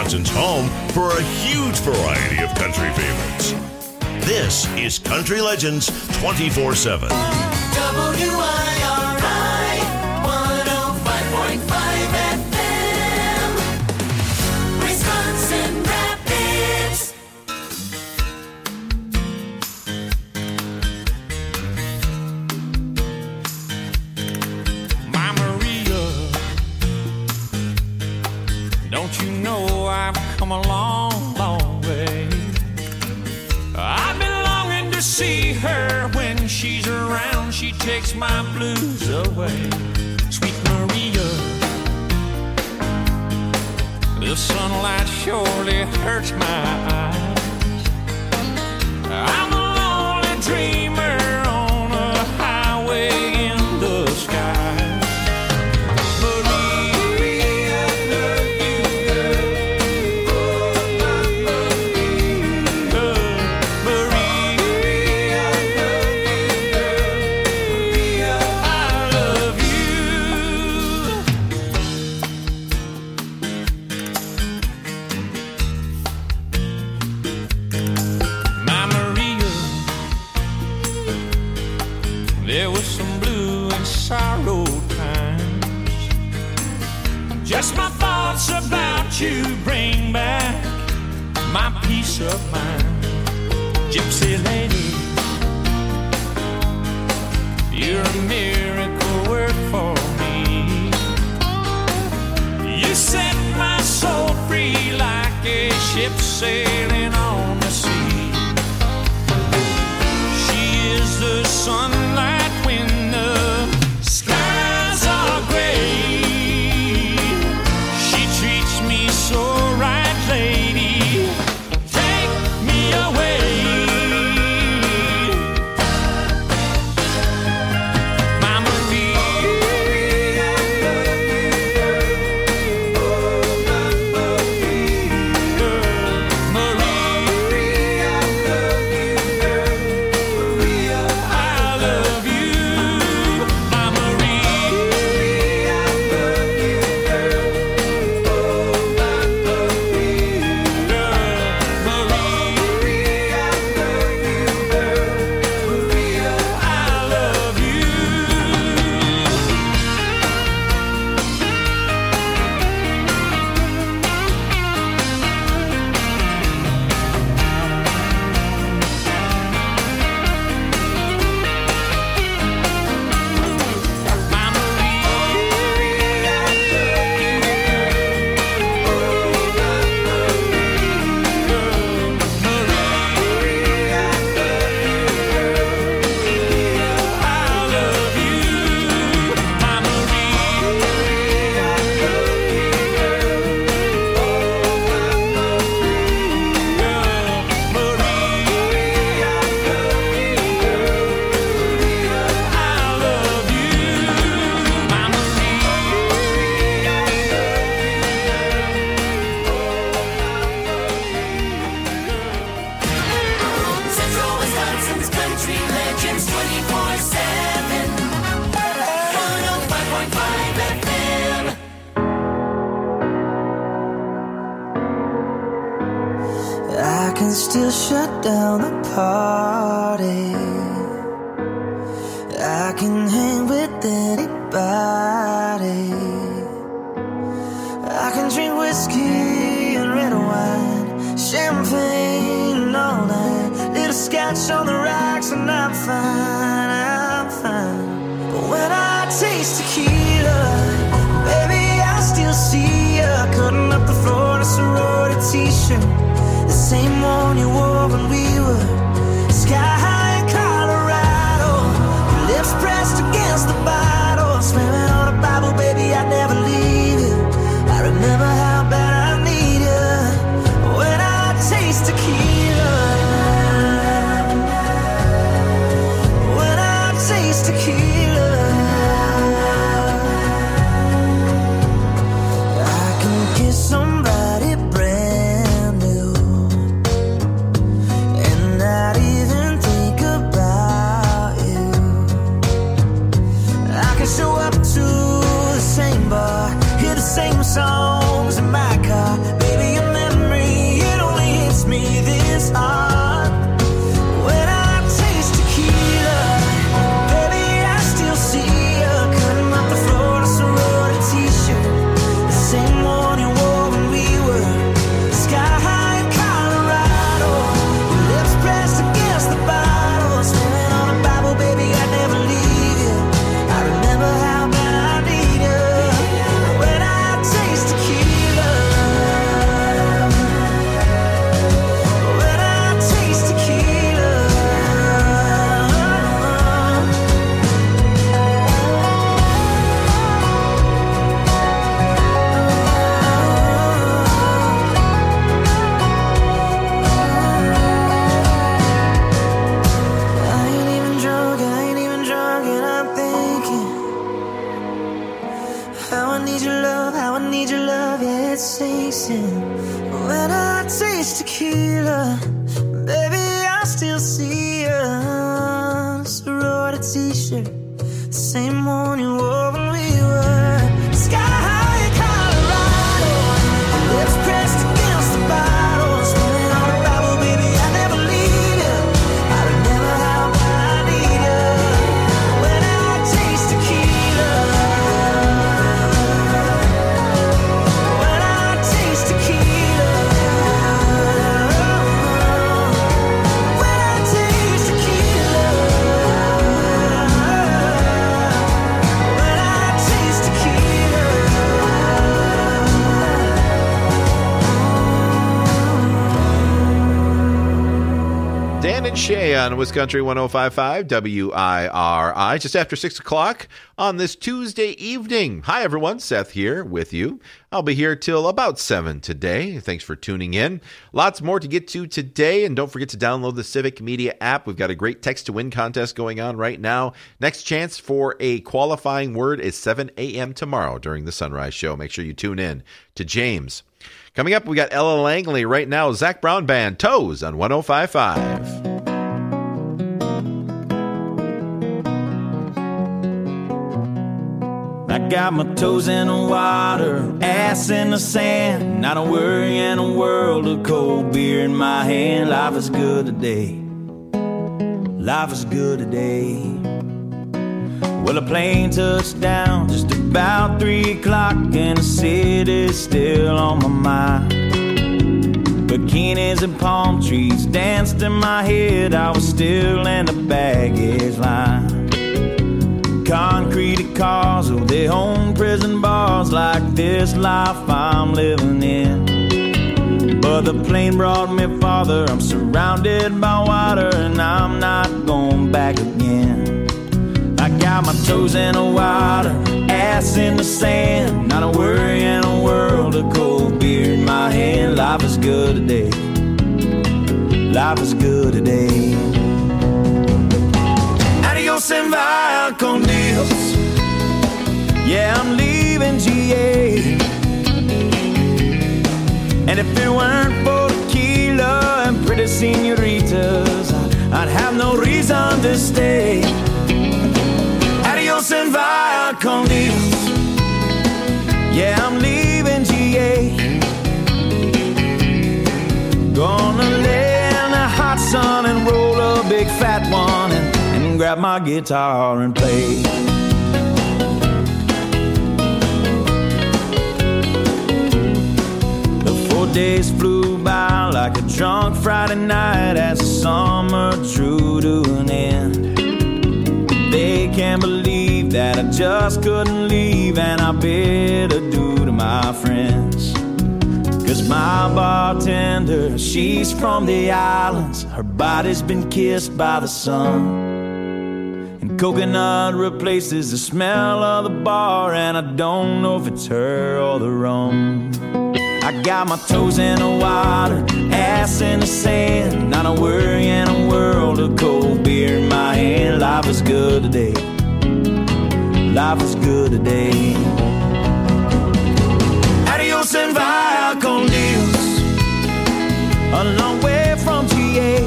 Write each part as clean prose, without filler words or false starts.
Wisconsin's home for a huge variety of country favorites. This is Country Legends 24/7. WIRI 105.5 FM, Wisconsin Rapids. My Maria, don't you know I've come a long, long way? I've been longing to see her. When she's around, she takes my blues away. Sweet Maria, the sunlight surely hurts my eyes. I'm a lonely dreamer on a highway in the sky. Maria, I love you, girl. Maria, I love you, girl. Maria, I love you. My Maria, there was some blue and sorrow times. Just my thoughts about you bring back my peace of mind. Gypsy lady, you're a miracle work for me. You set my soul free like a ship sailing on the sea. She is the sunlight when the skies are gray. She treats me so right, lady. Take me away. My Maria, I love you, Maria, I love you, Maria, I love you. My Maria, I love you, Central Wisconsin's Country Legends 24/7, 105.5 FM. I can still shut down the party. I can hang with anybody. I can drink whiskey and red wine, champagne and all that. Little scotch on the rocks and I'm fine, I'm fine. But when I taste tequila, baby, I still see ya cutting up the floor in a sorority t-shirt. The same one you wore when we were sky high in Colorado. Your lips pressed against the bottle, slamming on a Bible, baby, I'd never leave you. I remember how bad I need you. When I taste tequila, when I taste tequila, I can kiss somebody brand new and not even think tequila. Baby, I still see you. Sorority t-shirt, the same one you wore when we were sky high in Colorado. Lips pressed against the bottle, spinning on the Bible, baby, I never leave you. I'd never have what I need you. When I taste tequila, when I taste tequila, when I taste tequila, when I taste tequila. Dan and Shay on Wiscountry 105.5 WIRI, just after 6 o'clock on this Tuesday evening. Hi, everyone. Seth here with you. I'll be here till about 7 today. Thanks for tuning in. Lots more to get to today, and don't forget to download the Civic Media app. We've got a great text-to-win contest going on right now. Next chance for a qualifying word is 7 a.m. tomorrow during the Sunrise Show. Make sure you tune in to James. Coming up, we got Ella Langley right now. Zach Brown Band, Toes on 105.5. I got my toes in the water, ass in the sand. Not a worry in a world of cold beer in my hand. Life is good today. Life is good today. Well, a plane touched down just about 3 o'clock, and the city's still on my mind. Bikinis and palm trees danced in my head. I was still in the baggage line. Concrete cars, oh, they own prison bars like this life I'm living in. But the plane brought me farther. I'm surrounded by water, and I'm not going back again. I got my toes in the water, ass in the sand. Not a worry in a world of cold beer in my hand. Life is good today. Life is good today. Adios and via con Dios. Yeah, I'm leaving GA. And if it weren't for tequila and pretty senoritas, I'd have no reason to stay. Adios and via con Dios. Yeah, I'm leaving GA. Gonna lay in the hot sun and roll a big fat one and grab my guitar and play. The 4 days flew by like a drunk Friday night as the summer drew to an end. They can't believe that I just couldn't leave, and I bid adieu to my friends. 'Cause my bartender, she's from the islands. Her body's been kissed by the sun. Coconut replaces the smell of the bar, and I don't know if it's her or the rum. I got my toes in the water, ass in the sand. Not a worry in a world of cold beer in my hand. Life is good today. Life is good today. Adios and via con Dios. A long way from GA.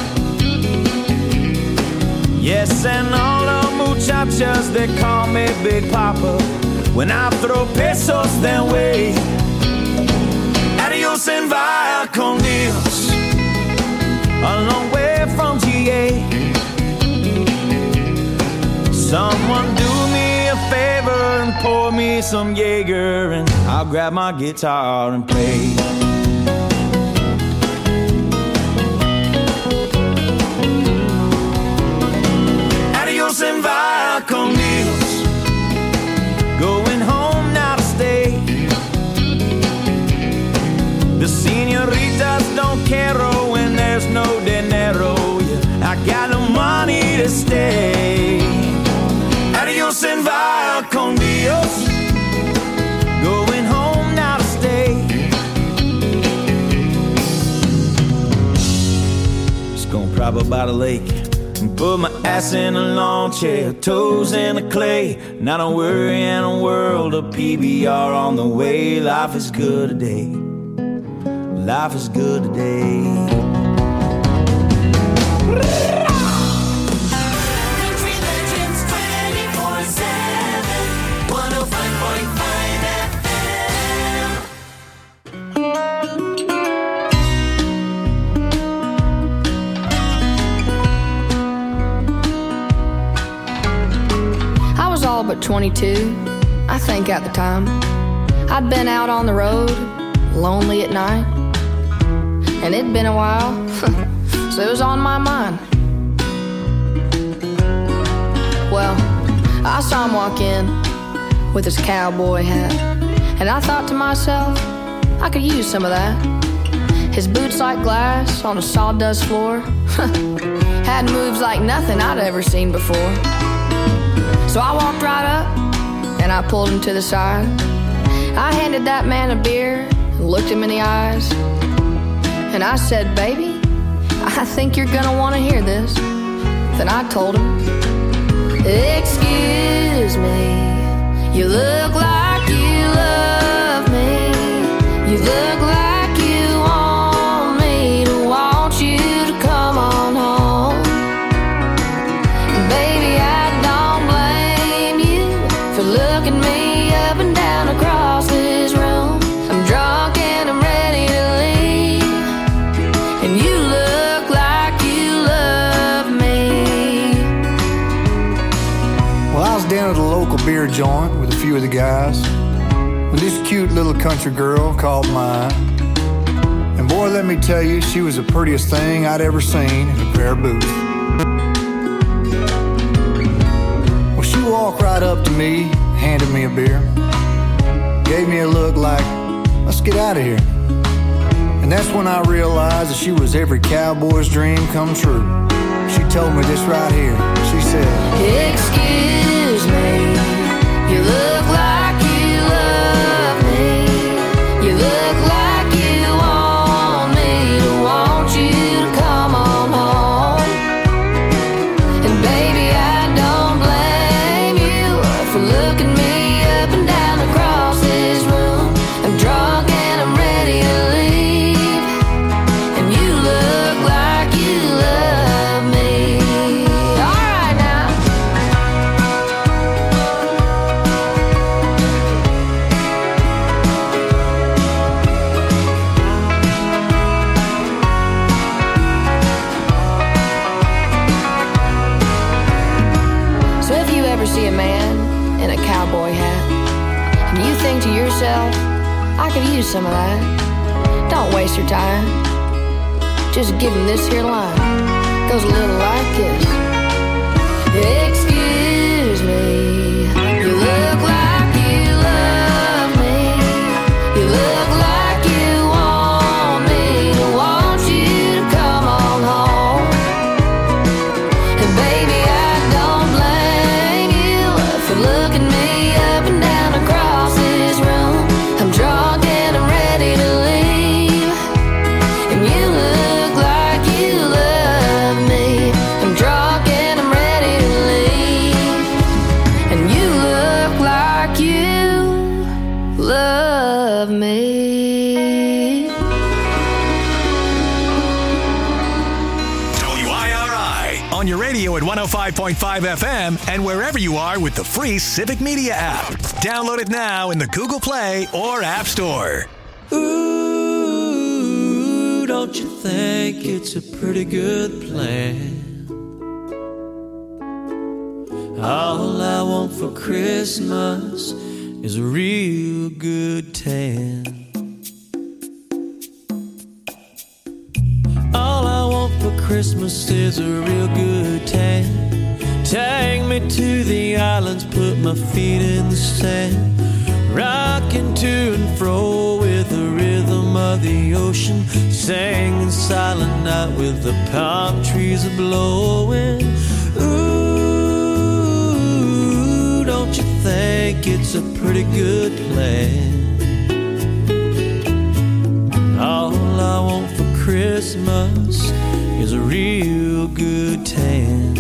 Yes, and all the muchachas, they call me Big Papa when I throw pesos their way. Adios and via con Dios. A long way from GA. Someone do me a favor and pour me some Jaeger, and I'll grab my guitar and play. And via con Dios. Going home now to stay. The senoritas don't care when there's no dinero. Yeah, I got no money to stay. Adios and via con Dios. Going home now to stay. Just gonna prop up by the lake. Put my ass in a lawn chair, toes in the clay. Not a worry in a world of PBR on the way. Life is good today. life is good today. Country Legends 24/7, 105.5 FM. I was all but 22, I think at the time. I'd been out on the road, lonely at night. And it'd been a while, so it was on my mind. Well, I saw him walk in with his cowboy hat, and I thought to myself, I could use some of that. His boots like glass on a sawdust floor had moves like nothing I'd ever seen before. So I walked right up and I pulled him to the side. I handed that man a beer and looked him in the eyes, and I said, baby, I think you're gonna want to hear this. Then I told him, excuse me, you look like you love me. You look like you want me to want you to come on home. Baby, I don't blame you for looking me up and down across this room. I'm drunk and I'm ready to leave, and you look like you love me. Well, I was down at a local beer joint with a few of the guys when this cute little country girl called mine. And boy, let me tell you, she was the prettiest thing I'd ever seen in a pair of boots. Well, she walked right up to me, handed me a beer, gave me a look like, let's get out of here. And that's when I realized that she was every cowboy's dream come true. She told me this right here. She said, excuse me, you look like you love me. You look like you want me to want you to come on home. And baby, I don't blame you for looking me up and down across this room. I'm drunk and I'm ready to leave, and you look like you love me. All right now. So if you ever see a man in a cowboy hat, and you think to yourself, I could use some of that, don't waste your time. Just give him this here line. Goes a little like this. Excuse me, you look like you love me. You look like you want me to want you to come on home. And baby, I don't blame you for looking me up and down across this room. I'm drunk and I'm ready to leave, and you look like you love me. I'm drunk and I'm ready to leave, and you look like you love me. WIRI on your radio at 105.5 FM and wherever you are with the free Civic Media app. Download it now in the Google Play or App Store. Ooh, don't you think it's a pretty good plan? All I want for Christmas is a real good tan. All I want for Christmas is a real good tan. Take me to the islands, put my feet in the sand, rocking to and fro with the rhythm of the ocean, singing Silent Night with the palm trees a-blowing. Ooh, don't you think it's a pretty good plan? All I want for Christmas is a real good tan.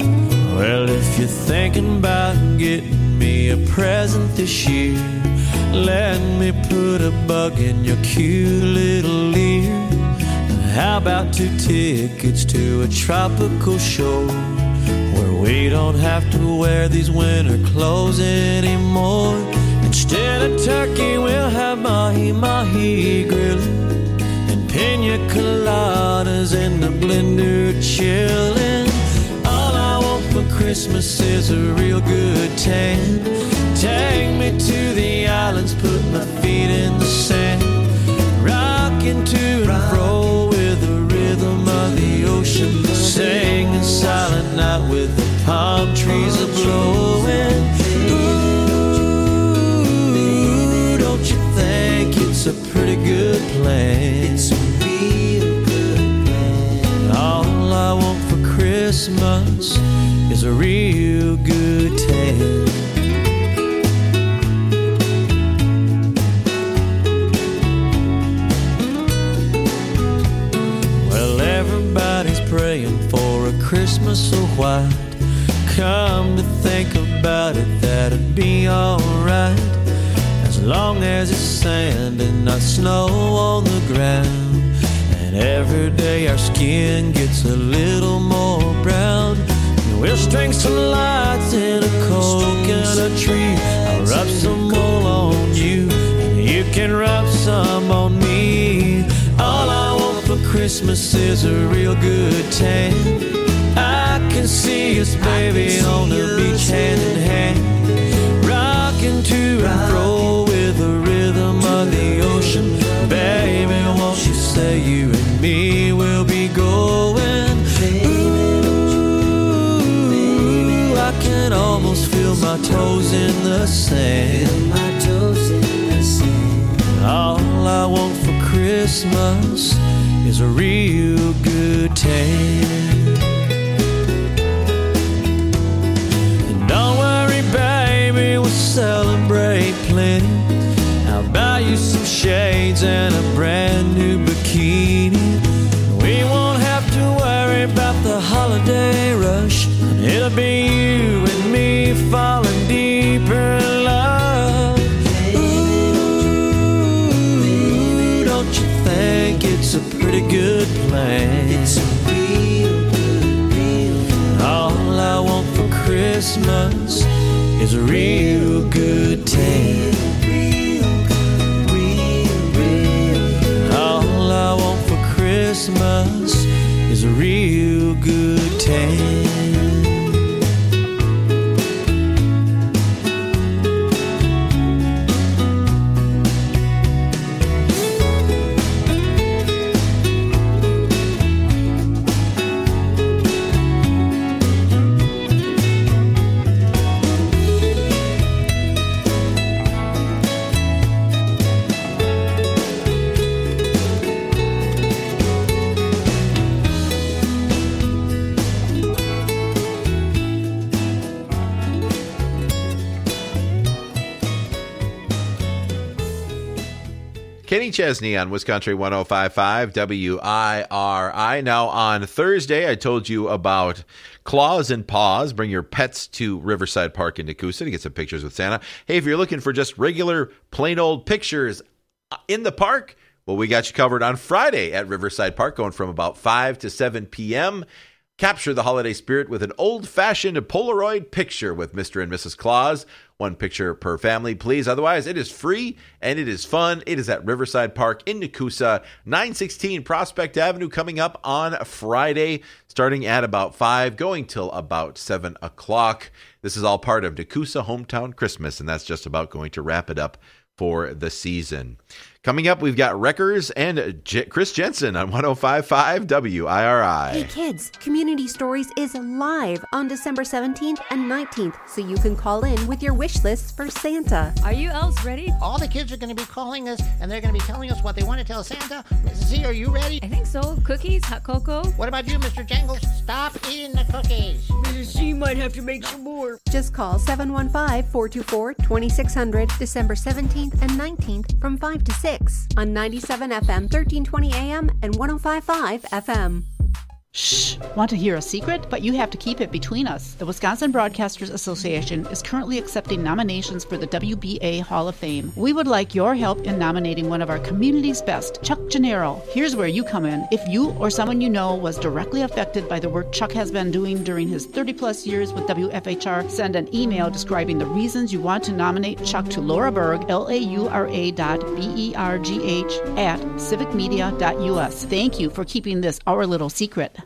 Well, if you're thinking about getting me a present this year, Let me put a bug in your cute little ear. How about 2 tickets to a tropical shore where we don't have to wear these winter clothes anymore? Instead of turkey, we'll have mahi-mahi grilling and pina coladas in the blender chilling. All I want for Christmas is a real good tan. Take me to the islands, put my feet in the sand, rocking to and fro with the rhythm of the ocean, singing Silent Night with the palm trees a blowing. Ooh, don't you think it's a pretty good plan? It's a real good plan. All I want for Christmas is a real good tan. Everybody's praying for a Christmas so white. Come to think about it, that'd be alright, as long as it's sand and not snow on the ground. And every day our skin gets a little more brown. And we'll string some lights in a coconut tree. I'll rub some wool on you, and you can rub some on me. All I want for Christmas is a real good tan. I can see us, baby, on the beach hand in hand, rocking to and fro with the rhythm of the ocean. Baby, won't you say you and me will be going? Ooh, I can almost feel my toes in the sand. All I want for Christmas is a real good tan. And don't worry, baby, we'll celebrate plenty. I'll buy you some shades and a brand new bikini. We won't have to worry about the holiday rush, and it'll be you and me falling deeper in love. Ooh, don't you think it's a pretty good plan? It's a real good. All I want for Christmas is a real good tan. All I want for Christmas is a real good tan. Kenny Chesney on Wisconsin 105.5 WIRI. Now, on Thursday, I told you about Claws and Paws. Bring your pets to Riverside Park in Nakusa to get some pictures with Santa. Hey, if you're looking for just regular, plain old pictures in the park, well, we got you covered on Friday at Riverside Park, going from about 5 to 7 p.m. Capture the holiday spirit with an old-fashioned Polaroid picture with Mr. and Mrs. Claus. One picture per family, please. Otherwise, it is free and it is fun. It is at Riverside Park in Nakusa, 916 Prospect Avenue, coming up on Friday, starting at about 5, going till about 7 o'clock. This is all part of Nakusa Hometown Christmas, and that's just about going to wrap it up for the season. Coming up, we've got Wreckers and Chris Jensen on 105.5 WIRI. Hey kids, Community Stories is live on December 17th and 19th, so you can call in with your wish lists for Santa. Are you elves ready? All the kids are going to be calling us, and they're going to be telling us what they want to tell Santa. Mrs. Z, are you ready? I think so. Cookies, hot cocoa. What about you, Mr. Jangles? Stop eating the cookies. Mrs. Z might have to make some more. Just call 715-424-2600 December 17th and 19th from 5 to 6 on 97 FM, 1320 AM, and 105.5 FM. Shh! Want to hear a secret? But you have to keep it between us. The Wisconsin Broadcasters Association is currently accepting nominations for the WBA Hall of Fame. We would like your help in nominating one of our community's best, Chuck Gennaro. Here's where you come in. If you or someone you know was directly affected by the work Chuck has been doing during his 30-plus years with WFHR, send an email describing the reasons you want to nominate Chuck to Laura Berg, laura.bergh at civicmedia.us. Thank you for keeping this our little secret.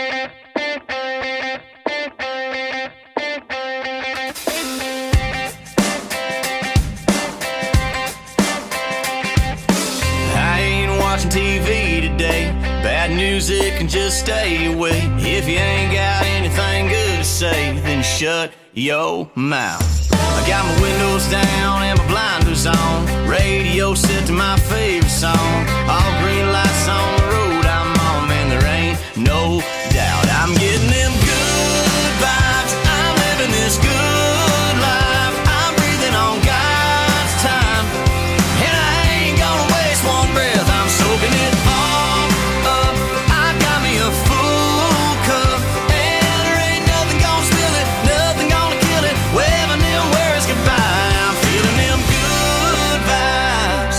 TV today, bad music can just stay away. If you ain't got anything good to say, then shut your mouth. I got my windows down and my blinders on, radio set to my favorite song. All green lights on the road I'm on, man, there ain't no doubt. I'm getting them good vibes, I'm living this good life, I'm breathing on God's time, and I ain't gonna waste one breath. I'm soaking it all up. I got me a full cup, and there ain't nothing gonna spill it, nothing gonna kill it. Waving them words goodbye. I'm feeling them good vibes.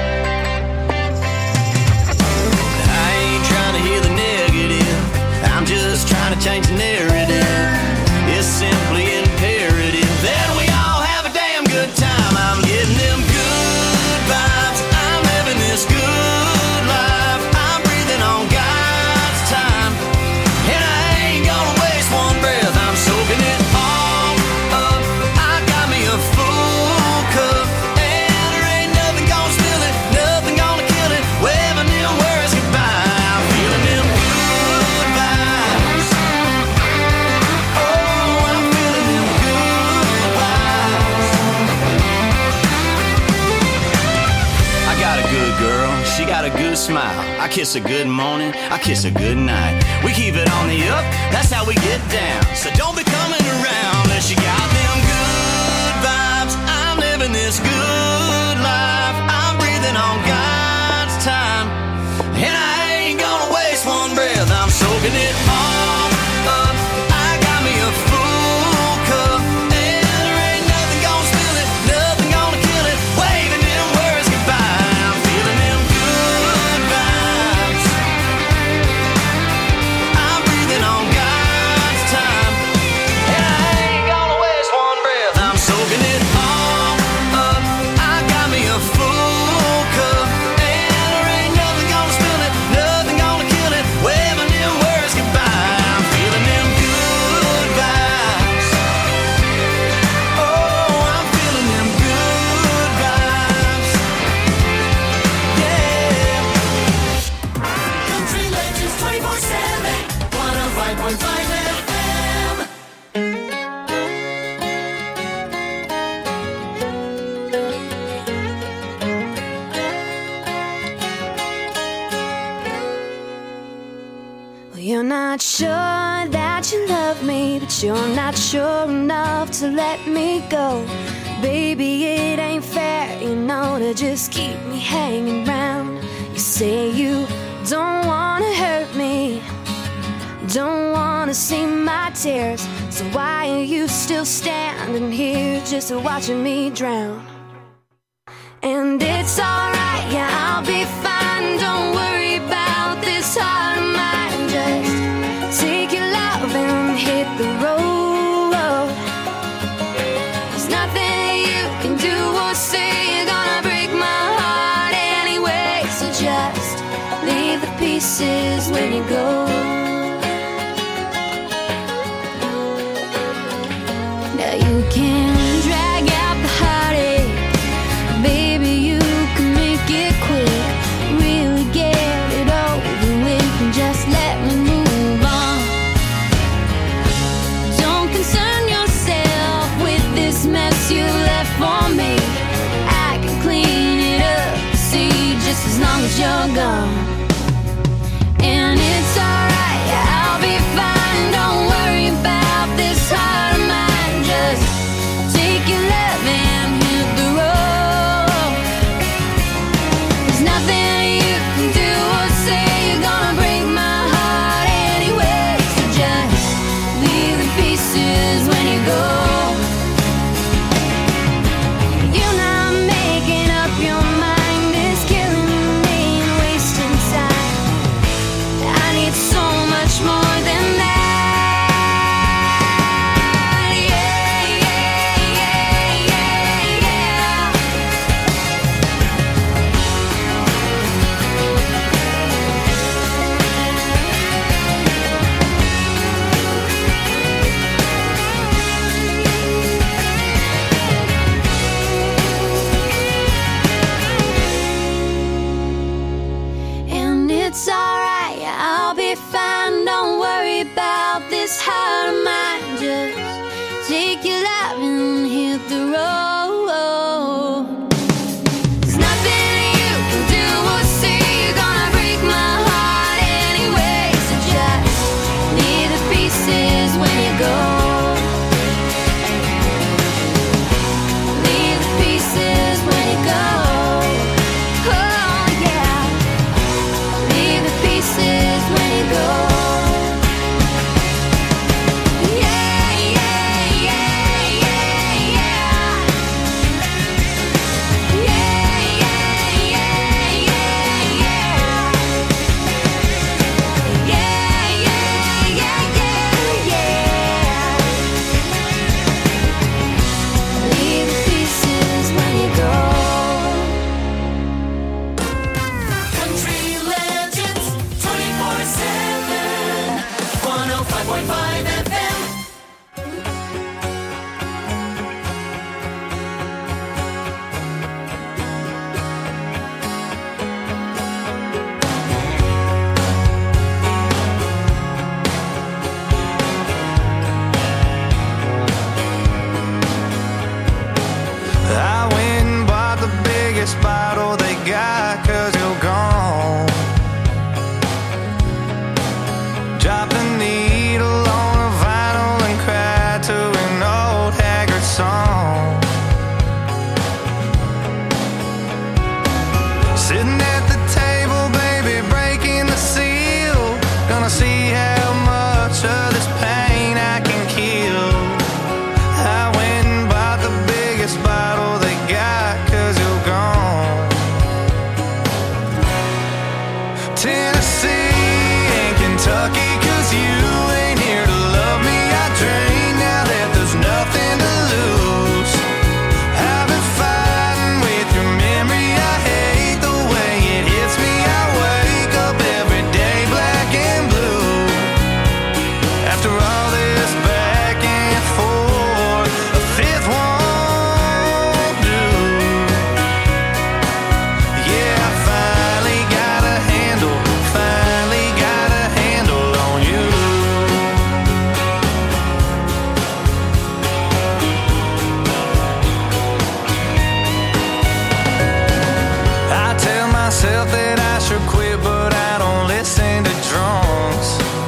I ain't trying to hear the negative, I'm just trying to change the narrative. It's simply imperative that we all have a damn good time. I'm getting them good vibes, I'm living this good life, I'm breathing on God's time, and I ain't gonna waste one breath. I'm soaking it all up. I got me a full cup, and there ain't nothing gonna spill it, nothing gonna kill it. Waving them words goodbye. I'm feeling them good vibes. Oh, I'm feeling them good vibes. I got a good girl, she got a good smile. I kiss her good morning, I kiss her good night. We keep it on the up, that's how we get down. So don't be coming around unless you got them good vibes. I'm living this good life, I'm breathing on God's time, and I ain't gonna waste one breath. I'm soaking it all up. I got me a full cup, and there ain't nothing gonna spill it, nothing gonna kill it. Waving them words goodbye. I'm feeling them good vibes. I'm breathing on God's time, and I ain't gonna waste one breath. I'm soaking it all up. I got me a full cup, and there ain't nothing gonna spill it, nothing gonna kill it. Waving them words goodbye. I'm feeling them good vibes. Oh, I'm feeling them good vibes. Yeah. Country Legends 24/7, 105.5 FM. Well, you're not sure that you love me, but you're not sure enough to let me go. Baby, it ain't fair, you know, to just keep me hanging round. You say you don't wanna hurt me, don't wanna see my tears, so why are you still standing here just watching me drown? And it's alright, yeah, I'll be fine, don't worry about this heart of mine. Just take your love and hit the road. There's nothing you can do or say, you're gonna break my heart anyway, so just leave the pieces when you go. Now you can drag out the heartache, baby, you can make it quick. Really get it over with and just let me move on. Don't concern yourself with this mess you left for me. I can clean it up, see, just as long as you're gone. And it's alright, it's alright, I'll be fine. Don't worry about this heart of mine. Just take your love and hit the road. There's nothing you can do or say, you're gonna break my heart anyway. So just leave the pieces when you go. Leave the pieces when you go. Oh yeah. Leave the pieces when you go. Yeah, yeah, yeah, yeah, yeah. Yeah, yeah, yeah, yeah, yeah. Yeah, yeah, yeah, yeah, yeah. Leave the pieces when you go. Country Legends 24/7, 105.5 FM. I went and bought the biggest bottle they got, 'cause you're gone. Dropped the needle on a vinyl and cried to an old haggard song. Sitting at the table, baby, breaking the seal. Gonna see how much of this pain I can kill. I went and bought the biggest bottle they got, 'cause you're gone. Tennessee and Kentucky, 'cause you ain't here to love me. I drain now that there's nothing to lose. I've been fighting with your memory. I hate the way it hits me. I wake up every day black and blue. After all this back and forth, a fifth won't do. Yeah, I finally got a handle on you. I tell myself that I should quit, but I don't listen to drunks.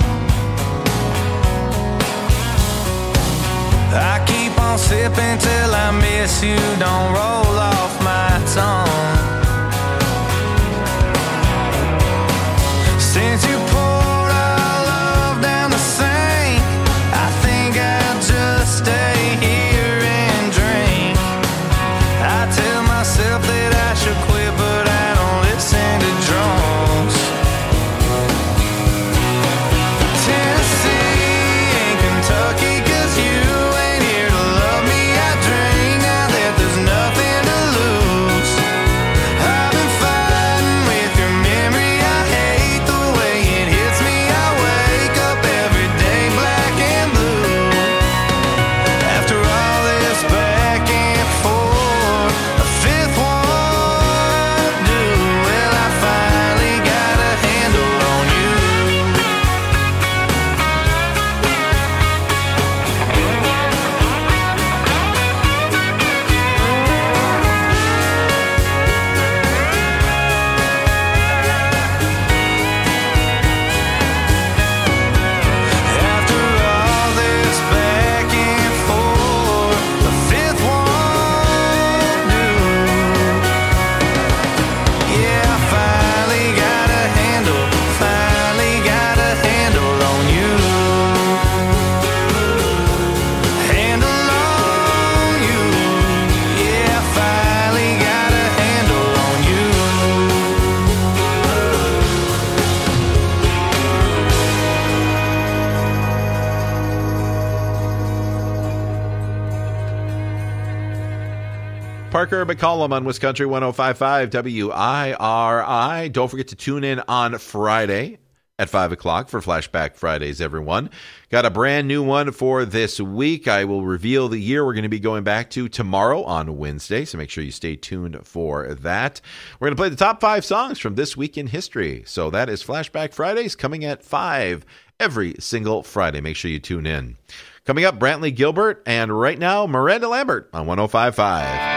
I keep on sipping till I miss you, don't roll off my tongue. Since you poured our love down the sink, I think I'll just stay here and drink. I tell myself that I should quit, but I don't listen to drunks. Tennessee and Kentucky, 'cause you ain't here to love me. I drink now that there's nothing to lose. I've been fighting with your memory. I hate the way it hits me. I wake up every day black and blue. After all this back and forth, a fifth won't do. Well, I finally got a handle on you. After all this back and forth, a fifth won't do. Yeah, I finally got a handle on you. Handle on you. Yeah, I finally got a handle on you. Parker McCollum on Wisconsin 105.5 WIRI. Don't forget to tune in on Friday at 5 o'clock for Flashback Fridays, everyone. Got a brand new one for this week. I will reveal the year we're going to be going back to tomorrow on Wednesday, so make sure you stay tuned for that. We're going to play the top 5 songs from this week in history. So that is Flashback Fridays coming at 5 every single Friday. Make sure you tune in. Coming up, Brantley Gilbert, and right now, Miranda Lambert on 105.5.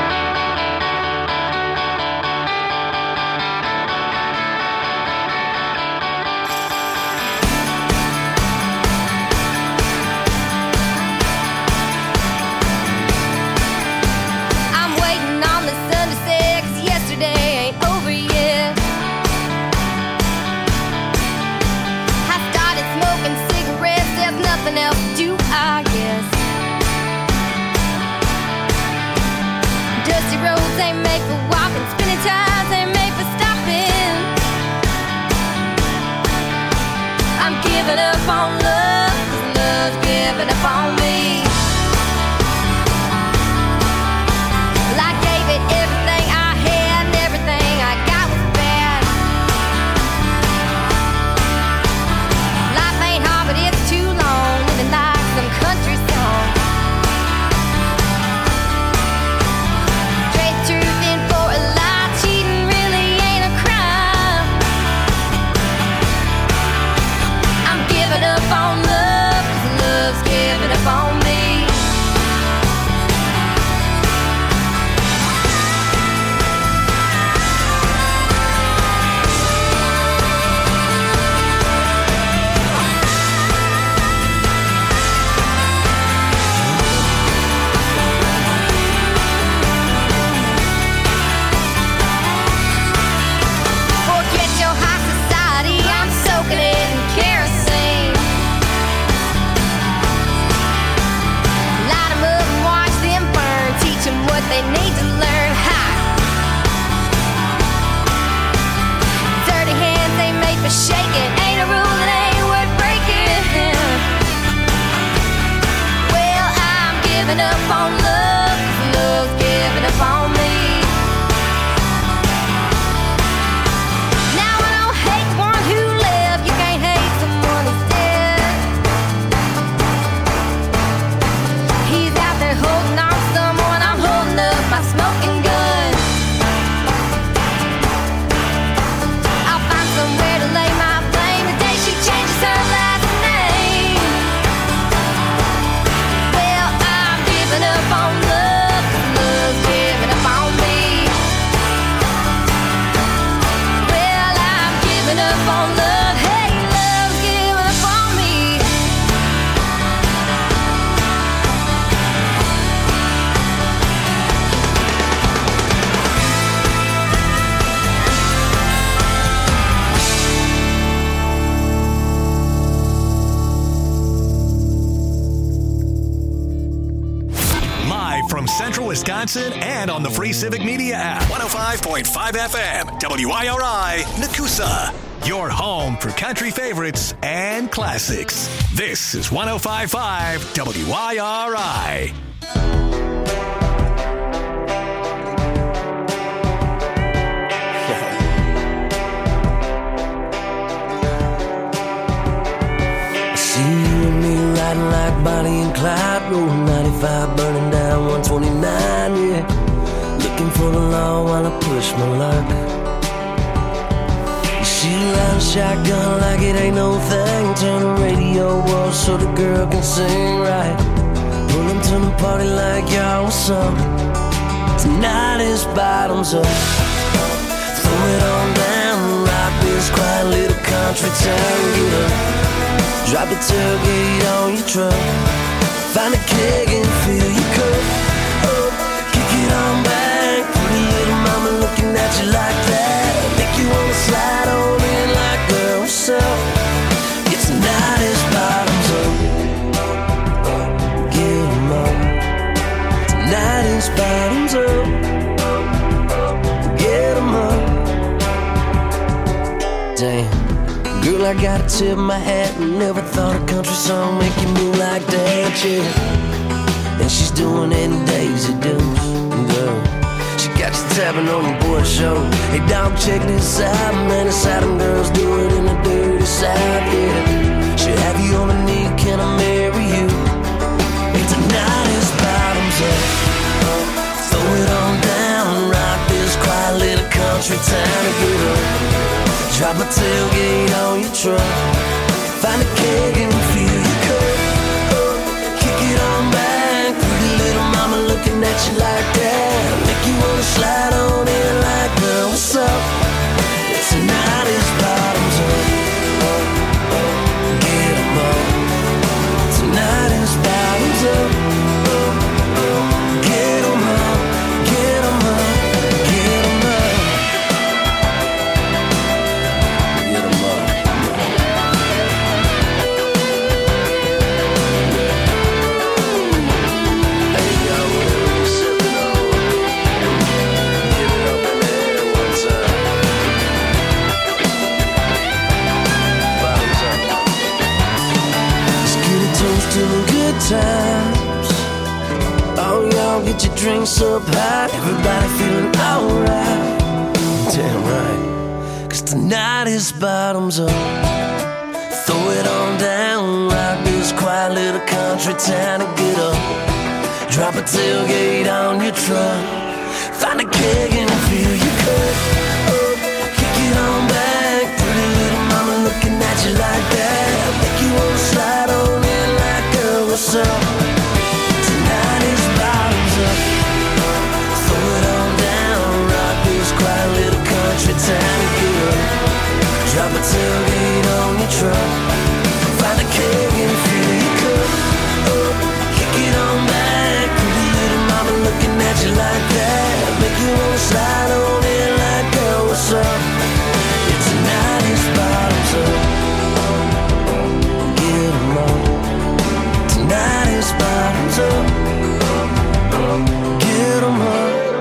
Wisconsin and on the free Civic Media app. 105.5 FM, WIRI, Nakusa. Your home for country favorites and classics. This is 105.5 WIRI. See you and me riding like Bonnie and Clyde, rolling 95, burning down 129, yeah. Looking for the law while I push my luck. You shoot out a shotgun like it ain't no thing. Turn the radio off so the girl can sing right. Pull them to the party like y'all was up. Tonight is bottoms up. Throw it on down, rock this quiet little country town. Get up. Drop the tailgate on your truck. Find a keg and fill your cup up. Kick it on back. Pretty little mama looking at you like that. Make you wanna slide on in like girl herself. It's tonight is bottoms up. Get 'em up. Tonight is bottoms up. Get 'em up. Damn. Girl, I gotta tip my hat and never thought a country song make you move like that, yeah. And she's doing it in Daisy Dukes, girl. She got you tapping on your board show. Hey, dog, check this out, man. It's how them girls do it in the dirty South. truck. Find a keg and fill your cup. Kick it on back. Pretty little mama looking at you like that. Make you wanna slide on in like, girl, what's up? Tonight is bottoms up. Get 'em up. Tonight is bottoms up. Get 'em up. Get 'em up. Get 'em up. Get 'em up. Hey, y'all, whatever you're sipping on, get it up in the air one time. Bottoms up. Let's get a toast to the good times. Oh, y'all get your drinks up high. Everybody feeling alright. Damn right. 'Cause tonight is bottoms up. Throw it on down. Rock this quiet little country town and get up. Drop a tailgate on your truck. Find a keg and fill your cup. Kick it on back. Pretty little mama looking at you like that. Make you wanna slide on in like, girl, what's up? Tonight is bottoms up. Throw it on down. Rock this quiet little country town and get up. Drop a tailgate on your truck. Find a keg and fill your cup. Kick it on back. Pretty little mama looking at you like that. Make you wanna slide on in like, girl, what's up? Yeah, tonight is bottoms up. Get 'em up. Tonight is bottoms up. Get 'em up.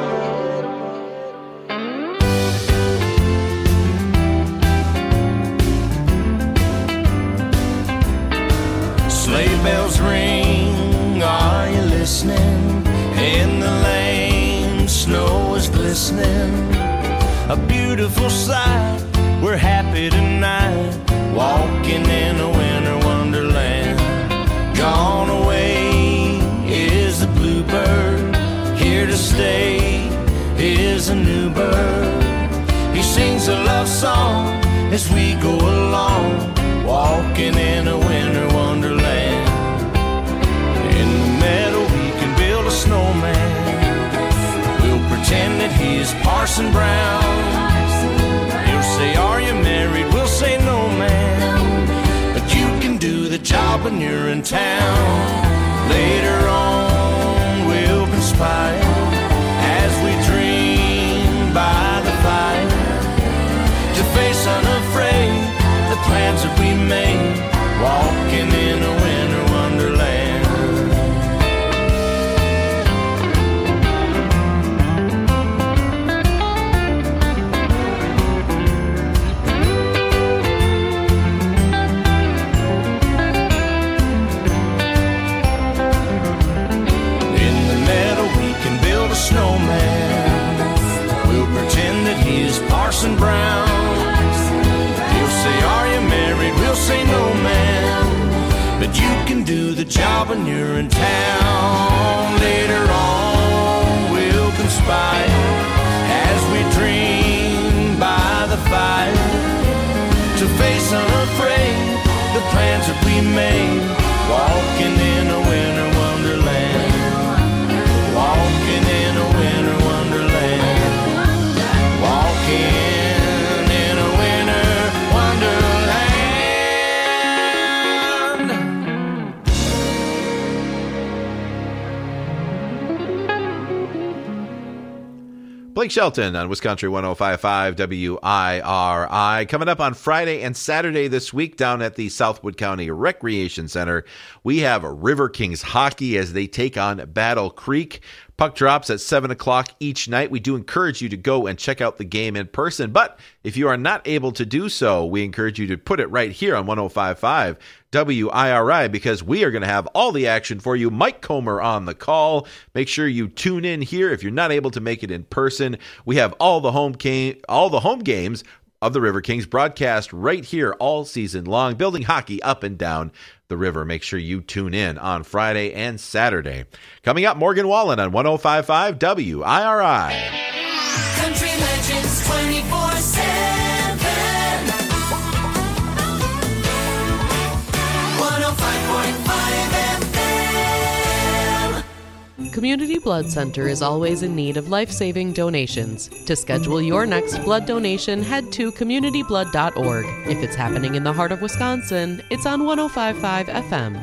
Sleigh bells ring, are you listening? In the lane, snow is glistening. A beautiful sight, we're happy tonight. Walking in a winter wonderland. Gone away is the bluebird. Here to stay is a new bird. He sings a love song as we go along. Walking in a winter wonderland. In the meadow we can build a snowman. We'll pretend that he's Parson Brown. He'll say, are you married? We'll say, no, man. But you can do the job when you're in town. Later on we'll conspire as we dream by the fire to face unafraid the plans that we made, walking in a winter wonderland. In the meadow we can build a snowman. We'll pretend that he's Parson Brown. He'll say, are you married? We'll say, no, man. But you can do the job when you're in town. Later on we'll conspire as we dream by the fire to face unafraid the plans that we made. Walking in a winter wonderland. Walking in a winter wonderland. Walking in a winter wonderland. Blake Shelton on Wisconsin 105.5 WIRI. Coming up on Friday and Saturday this week down at the Southwood County Recreation Center, we have River Kings hockey as they take on Battle Creek. Puck drops at 7 o'clock each night. We do encourage you to go and check out the game in person, but if you are not able to do so, we encourage you to put it right here on 105.5 WIRI because we are going to have all the action for you. Mike Comer on the call. Make sure you tune in here if you're not able to make it in person. We have all the home games of the River Kings broadcast right here all season long, building hockey up and down the river. Make sure you tune in on Friday and Saturday. Coming up, Morgan Wallen on 105.5 WIRI. Country Legends 24/7. Community Blood Center is always in need of life-saving donations. To schedule your next blood donation, head to communityblood.org. If it's happening in the heart of Wisconsin, it's on 105.5 FM.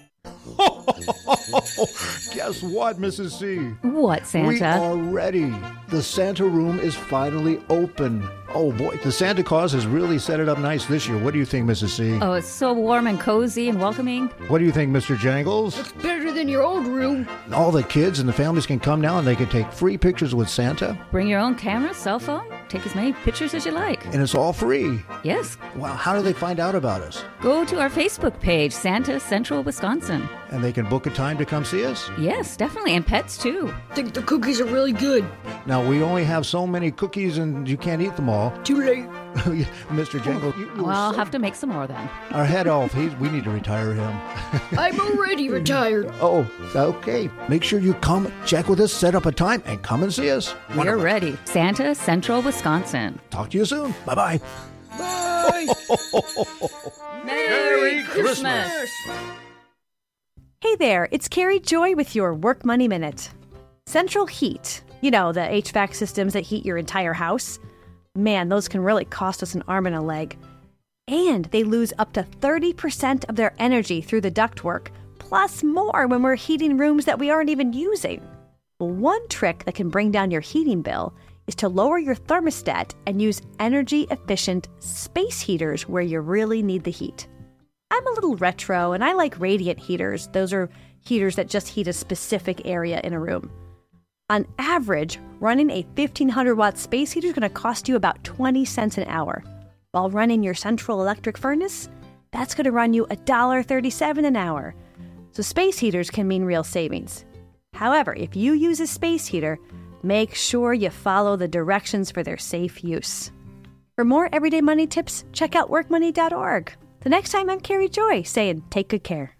Guess what, Mrs. C? What, Santa? We are ready. The Santa room is finally open. Oh boy, the Santa Claus has really set it up nice this year. What do you think, Mrs. C? Oh, it's so warm and cozy and welcoming. What do you think, Mr. Jangles? It's better than your old room. All the kids and the families can come now and they can take free pictures with Santa. Bring your own camera, cell phone. Take as many pictures as you like. And it's all free. Yes. Wow, how do they find out about us? Go to our Facebook page, Santa Central Wisconsin. And they can book a time to come see us? Yes, definitely. And pets, too. I think the cookies are really good. Now, we only have so many cookies and you can't eat them all. Too late. Mr. Jangle, well, I'll have to make some more then. Our head elf, we need to retire him. I'm already retired. Oh, okay. Make sure you come, check with us, set up a time, and come and see us. We're ready. Santa Central Wisconsin. Talk to you soon. Bye-bye. Bye. Merry Christmas. Hey there, it's Carrie Joy with your Work Money Minute. Central Heat, you know, the HVAC systems that heat your entire house. Man, those can really cost us an arm and a leg. And they lose up to 30% of their energy through the ductwork, plus more when we're heating rooms that we aren't even using. Well, one trick that can bring down your heating bill is to lower your thermostat and use energy-efficient space heaters where you really need the heat. I'm a little retro, and I like radiant heaters. Those are heaters that just heat a specific area in a room. On average, running a 1,500-watt space heater is going to cost you about 20 cents an hour. While running your central electric furnace, that's going to run you $1.37 an hour. So space heaters can mean real savings. However, if you use a space heater, make sure you follow the directions for their safe use. For more everyday money tips, check out workmoney.org. The next time, I'm Carrie Joy saying, take good care.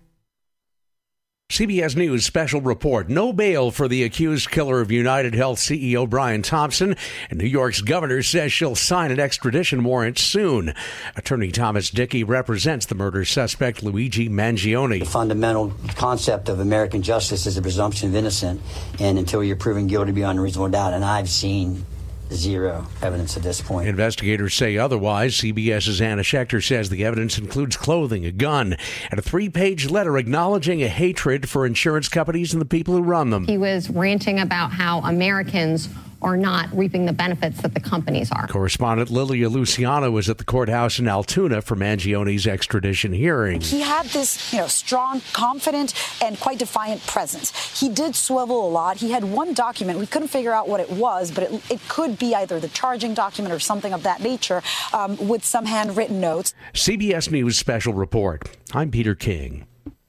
CBS News special report. No bail for the accused killer of United Health CEO Brian Thompson. And New York's governor says she'll sign an extradition warrant soon. Attorney Thomas Dickey represents the murder suspect Luigi Mangione. The fundamental concept of American justice is the presumption of innocence, and until you're proven guilty beyond a reasonable doubt. And I've seen zero evidence at this point. Investigators say otherwise. CBS's Anna Schechter says the evidence includes clothing, a gun, and a 3-page letter acknowledging a hatred for insurance companies and the people who run them. He was ranting about how Americans are not reaping the benefits that the companies are. Correspondent Lilia Luciano was at the courthouse in Altoona for Mangione's extradition hearing. He had this, strong, confident, and quite defiant presence. He did swivel a lot. He had one document. We couldn't figure out what it was, but it could be either the charging document or something of that nature with some handwritten notes. CBS News special report. I'm Peter King.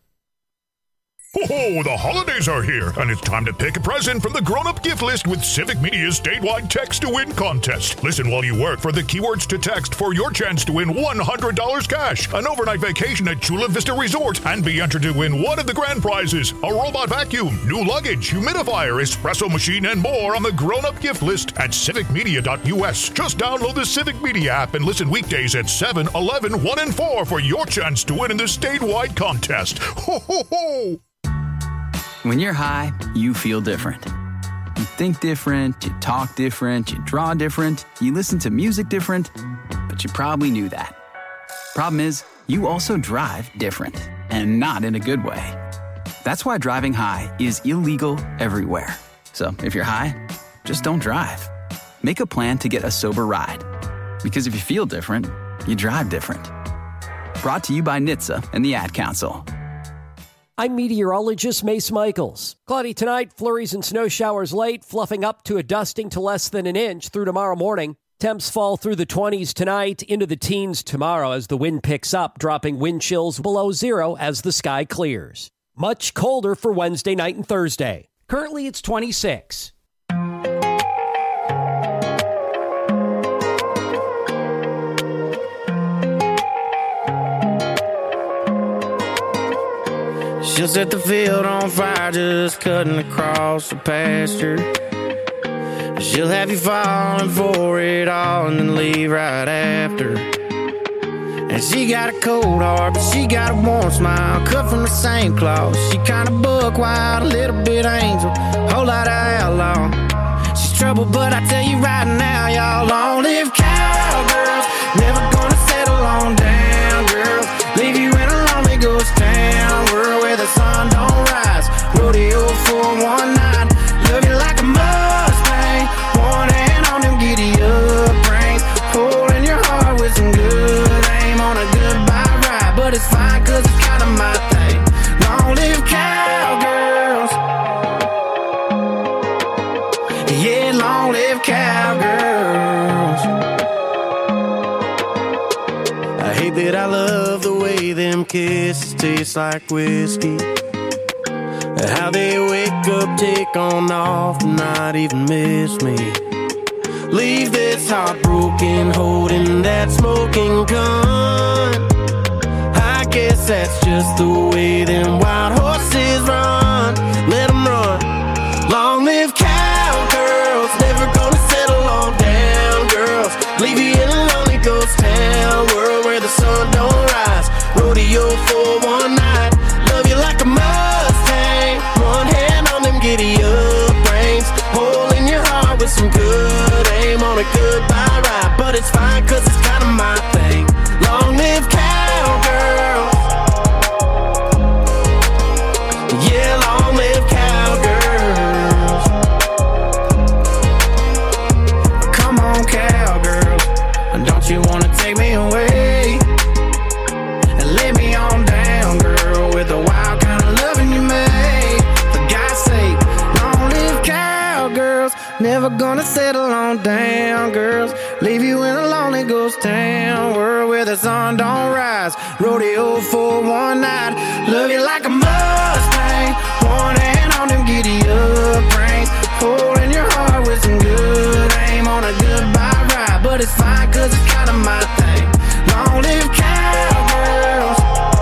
Oh, the holidays are here, and it's time to pick a present from the grown-up gift list with Civic Media's statewide text-to-win contest. Listen while you work for the keywords to text for your chance to win $100 cash, an overnight vacation at Chula Vista Resort, and be entered to win one of the grand prizes, a robot vacuum, new luggage, humidifier, espresso machine, and more on the grown-up gift list at civicmedia.us. Just download the Civic Media app and listen weekdays at 7, 11, 1, and 4 for your chance to win in the statewide contest. Ho, ho, ho! When you're high, you feel different. You think different, you talk different, you draw different, you listen to music different, but you probably knew that. Problem is, you also drive different, and not in a good way. That's why driving high is illegal everywhere. So if you're high, just don't drive. Make a plan to get a sober ride. Because if you feel different, you drive different. Brought to you by NHTSA and the Ad Council. I'm meteorologist Mace Michaels. Cloudy tonight, flurries and snow showers late, fluffing up to a dusting to less than an inch through tomorrow morning. Temps fall through the 20s tonight, into the teens tomorrow as the wind picks up, dropping wind chills below zero as the sky clears. Much colder for Wednesday night and Thursday. Currently, it's 26. She'll set the field on fire just cutting across the pasture. She'll have you falling for it all and then leave right after. And she got a cold heart, but she got a warm smile, cut from the same cloth. She kinda buck wild, a little bit angel, whole lot of outlaw. She's trouble, but I tell you right now, y'all, long live cowgirls. Never gonna settle on down, girls. Leave you in a lonely ghost town, world where the sun don't rise. Rodeo for one night, love you like a Mustang. One hand on them giddy up reins, hole in your heart with some good aim on a goodbye ride. But it's fine, cause it's kinda my thing. Long live cowgirls. Yeah, long live cowgirls. I hate that I love the way them kisses taste like whiskey. How they wake up, take on off, and not even miss me. Leave this heartbroken, holding that smoking gun. I guess that's just the way them wild horses run. Let them run. Long live cowgirls, never gonna settle on down, girls. Leave you in a lonely ghost town, world where the sun don't rise. Rodeo for one night, love you like a Mustang. One hand on them giddy up reins, hole in your heart with some good aim on a goodbye ride. But it's fine, cause it's kinda my thing. Long live cowgirls. Yeah, long live cowgirls. Come on, cowgirls, don't you wanna take me away and lay me on down, girl, with the wild kind of loving you made. For God's sake, long live cowgirls. Never gonna settle on down, girls. Leave you in a lonely ghost town, world where the sun don't rise. Rodeo for one night, love you like a Mustang. One hand on them giddy up reins, hole in your heart with some good aim on a goodbye ride. But it's fine, cause it's kinda my thing. Long live cowgirls.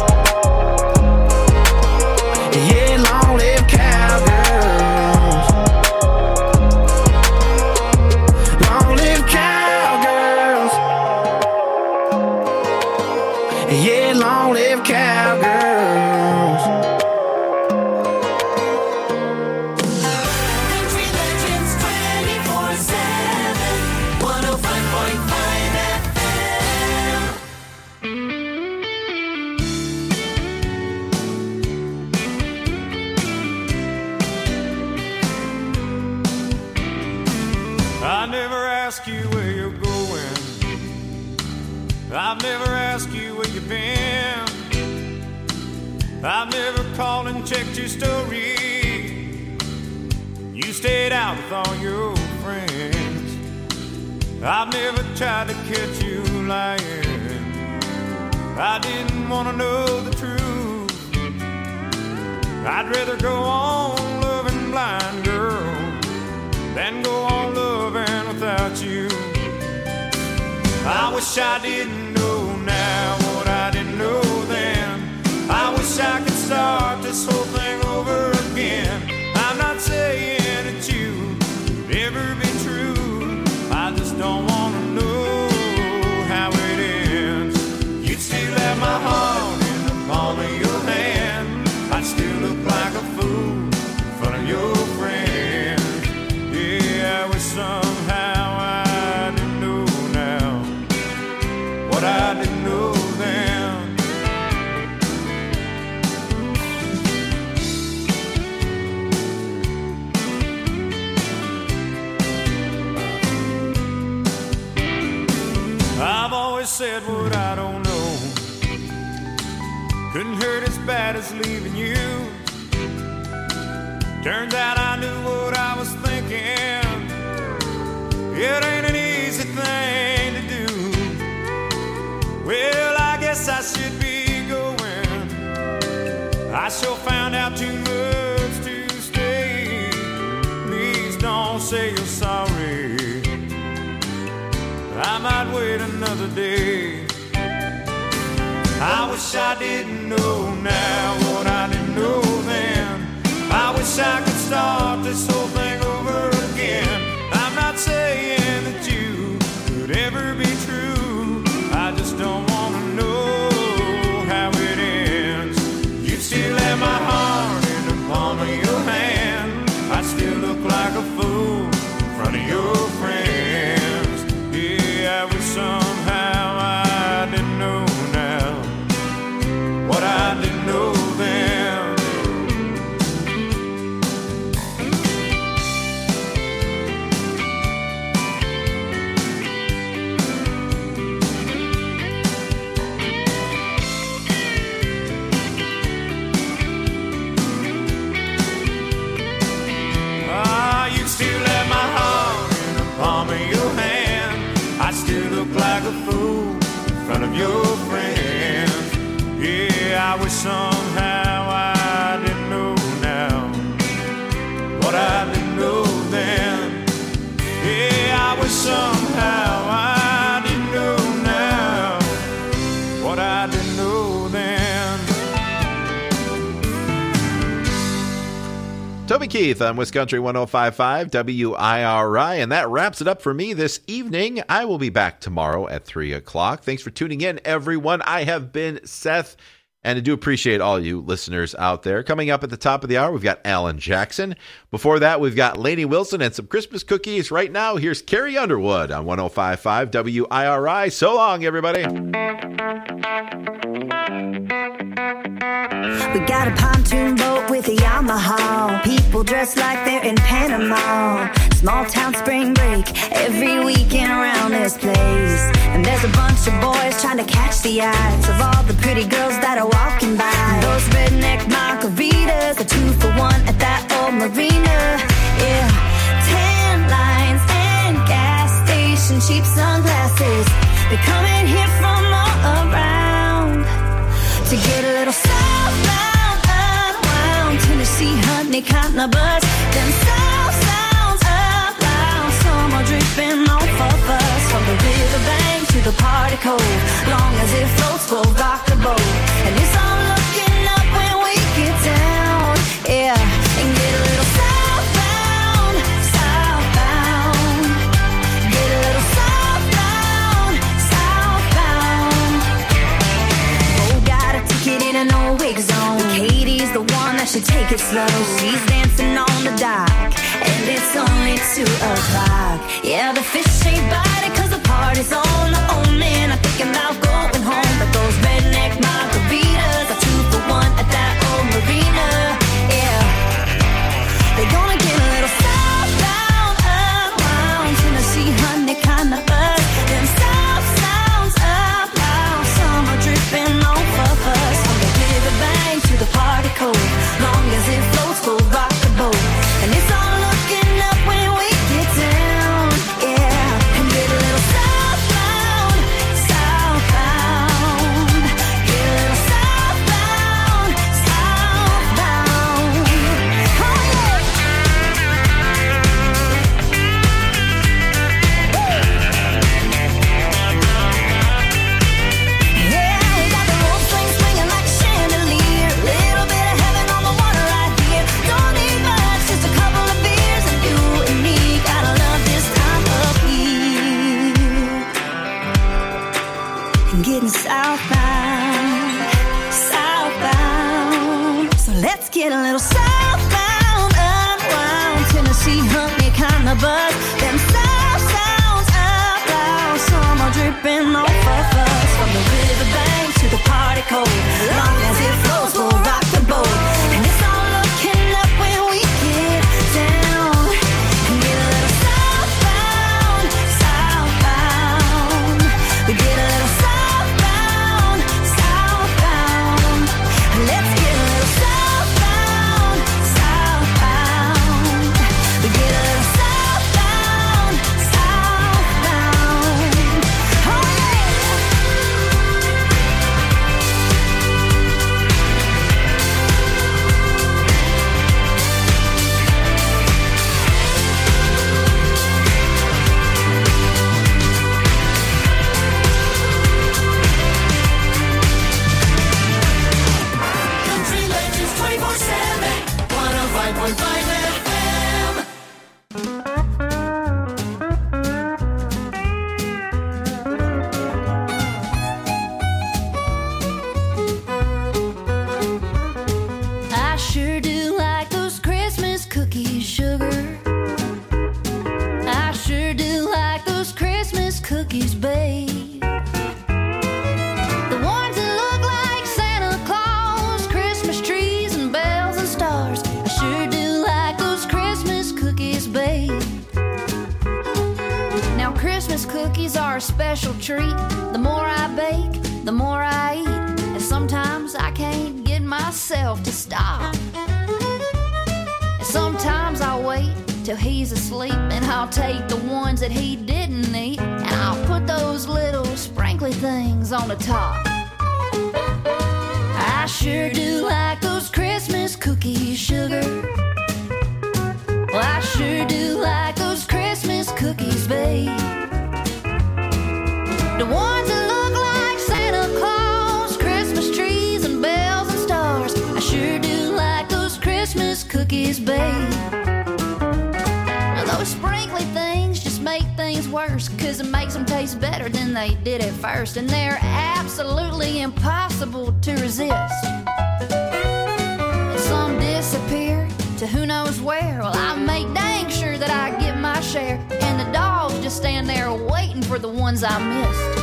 Yeah, long live cowgirls. Long live cowgirls. Yeah, long live cowgirls. Country legends 24/7, 105.5 FM. I never ask you where you're going. I've never asked you where you've been. I've never called and checked your story. You stayed out with all your friends. I've never tried to catch you lying. I didn't want to know the truth. I'd rather go on loving blind, girl, than go on loving without you. I wish I didn't know now what I didn't know then. I wish I could start this whole thing over again. I'm not saying that you could ever be true. I just don't want to know how it ends. You'd still have my heart in the palm of your hand. I'd still look like a fool in front of your friends. Yeah, I wish somehow I didn't know now what I didn't know then. I've always said what I don't know. Couldn't hurt as bad as leaving you. Turns out I knew what I was thinking. It ain't an easy thing to do. Well, I guess I should be going. I sure found out too much to stay. Please don't say you're sorry. I might wait another day. I wish I didn't know now what I didn't know then. I wish I could start this whole thing over again. I'm not saying that you could ever be true. I just don't want to know somehow I didn't know now what I didn't know then. Yeah, I was somehow I didn't know now what I didn't know then. Toby Keith on Wisconsin 105.5 WIRI, and that wraps it up for me this evening. I will be back tomorrow at 3 o'clock. Thanks for tuning in, everyone. I have been Seth, and I do appreciate all you listeners out there. Coming up at the top of the hour, we've got Alan Jackson. Before that, we've got Lainey Wilson and some Christmas cookies. Right now, here's Carrie Underwood on 105.5 WIRI. So long, everybody. We got a pontoon boat with a Yamaha. People dressed like they're in Panama. Small town spring break every weekend around this place. And there's a bunch of boys trying to catch the eyes of all the pretty girls that are walking by. Those redneck margaritas, a 2-for-1 at that old marina. Yeah, tan lines and gas station, cheap sunglasses. They're coming here from all around to get a little southbound, unwound. Tennessee honey kind of buzz. Them south sounds up loud. Summer dripping off of us. From the riverbank to the party cove. Long as it floats, we'll rock the boat. And it's all looking up when we get down. Yeah, and get a little southbound, southbound. Get a little southbound, southbound. Oh, got a ticket in an old wig zone. Katie's the one that should take it slow. She's dancing on the dock, and it's only 2 o'clock. Yeah, the fish ain't biting 'cause the party's on. Oh man, I'm thinking about going home. But those redneck margaritas are 2-for-1 at that old marina. Yeah, they're gonna get a little southbound, unwound. Tennessee honey kind of buzz. Them south sounds up loud. Summer dripping off of us. From the riverbank to the party cove. Long as it floats, we'll rock the boat. And it's all looking up when we get down. Yeah, and get a little southbound, southbound. Get a little southbound, southbound. Oh yeah. Yeah, we got the rope swing swinging like a chandelier. Little bit of heaven on the water right here. Don't need much, just a couple of beers, and you and me gotta love this time of year. And getting southbound, southbound. So let's get a little southbound, unwound. Tennessee honey kind of buzz. Them south sounds up loud. Summer dripping off of us. From the riverbank to the party cove. Long as it flows, we'll rock the boat. And it's all looking up when we get down. And get a little southbound, southbound. We get a little southbound, southbound. Let's get a little southbound, southbound. We get a little southbound, southbound. Oh yeah. Country Legends 24/7, 105.5 FM. I sure do like those Christmas cookies, sugar. I sure do like those Christmas cookies, babe. The ones that look like Santa Claus, Christmas trees and bells and stars. I sure do like those Christmas cookies, babe. Now Christmas cookies are a special treat. The more I bake, the more I eat. And sometimes I can't get myself to stop. And sometimes I'll wait till he's asleep, and I'll take the ones that he didn't eat, and I'll put those little sprinkly things on the top. I sure do cookies, babe. The ones that look like Santa Claus, Christmas trees and bells and stars. I sure do like those Christmas cookies, babe. Now those sprinkly things just make things worse, 'cause it makes them taste better than they did at first, and they're absolutely impossible to resist. Some disappear to who knows where. Well, I make dang sure that I get my share, and the dogs just stand there waiting for the ones I missed.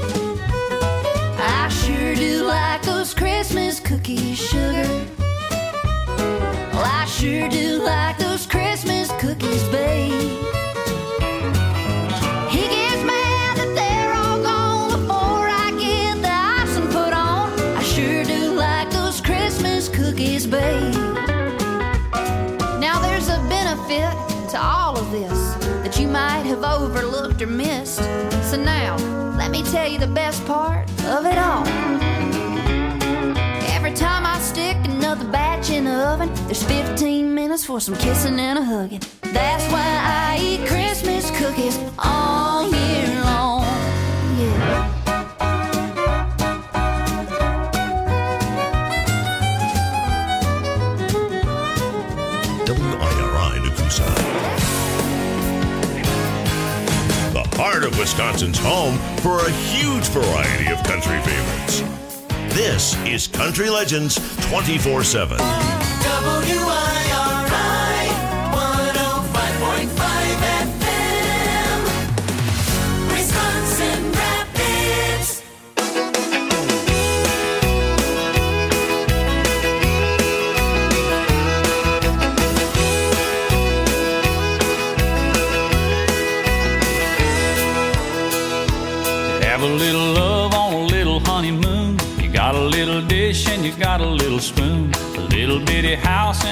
I sure do like those Christmas cookies, sugar. Well, I sure do like those Christmas cookies, babe. He gets mad that they're all gone before I get the icing put on. I sure do like those Christmas cookies, babe. Now there's a benefit to all of this that you might have overlooked or missed. So now, let me tell you the best part of it all. Every time I stick another batch in the oven, there's 15 minutes for some kissing and a hugging. That's why I eat Christmas cookies all year long. Yeah. WIRI Nakusa. The heart of Wisconsin's home for a huge variety of country favorites. This is Country Legends 24/7. WIRI 105.5 FM, Wisconsin Rapids. Have a little love on a little honeymoon. You got a little dish and you got a little spoon. A little bitty house